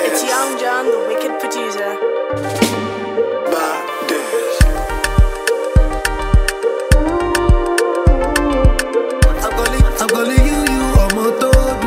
It's Young John, the wicked producer. I'm calling you are motor.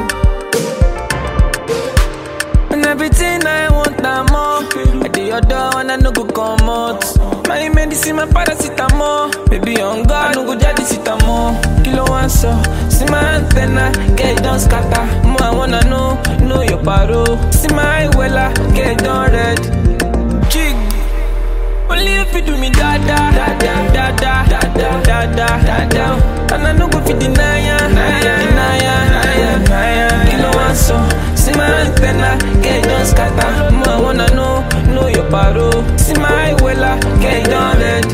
And everything I want, I'm more. I do your door and I no go come out. My medicine, my paracetamol. Baby, on God, I no go jadi sitamo. Kilo one so, see my antenna, get it done scatter. More I wanna know your paro. See my wella, get it done red. Jig, only if you do me da da da da da da da da da da da. And I no go fit deny ya. Kilo one so, see my antenna, get it done scatter. More I wanna know your paro. See my wella, get it done red.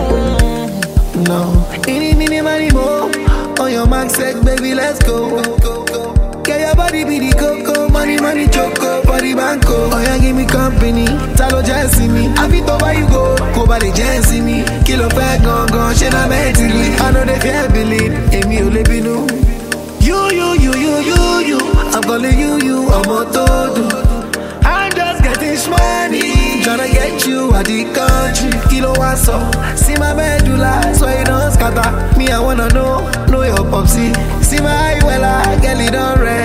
No, any money more. On your mark, set, baby, let's go. Get your body be the coco, money, choco, body banco. Oh, yeah, give me company, talo just see me. I fit over you go by the just see me. Kilo fat, gone, shit, I'm mentally. I know they can't believe, Amy, you live in you. I'm calling you, I'm motor. I'm just getting money, tryna get you out the country. Kilo one so, see my medulla, so you don't scatter. Me, I wanna know your popsy. See my wella, get it on red.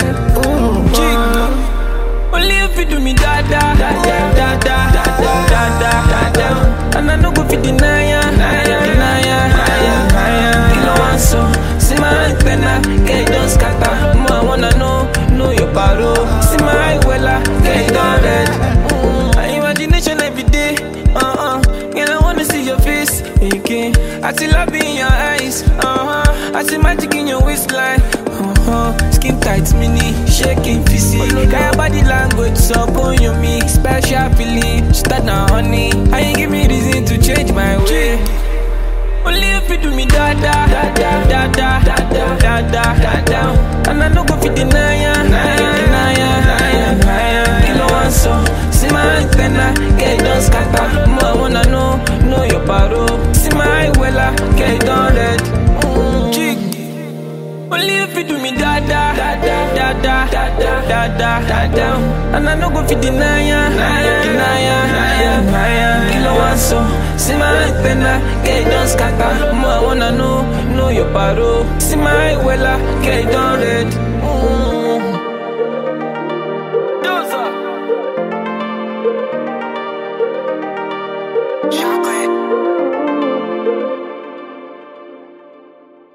Only if you do me da da da da da da da da da. And I no go fit deny ya. Kilo one so, see my antenna, get it done scatter. More I wanna know your paro. See my wella, get it done red. My imagination every day. Girl, I wanna see your face again. I see love in your eyes. I see magic in your waistline. Skin tight, mini, shaking physique. Got your body language, so on your mix. Special feeling, start now, honey. I ain't give me reason to change my way. Only if you do me da da da da da da da da da da. And I no go fit deny ya. Kilo one so, see my antenna, get it done scatter. More I wanna know your paro. See my wella, get it done red. Jig, only if you do me da da da da da da da da. And I no go fit deny ya. Kilo one so, see my antenna, get it done scatter. More I wanna know your paro. See my wella, get it done red.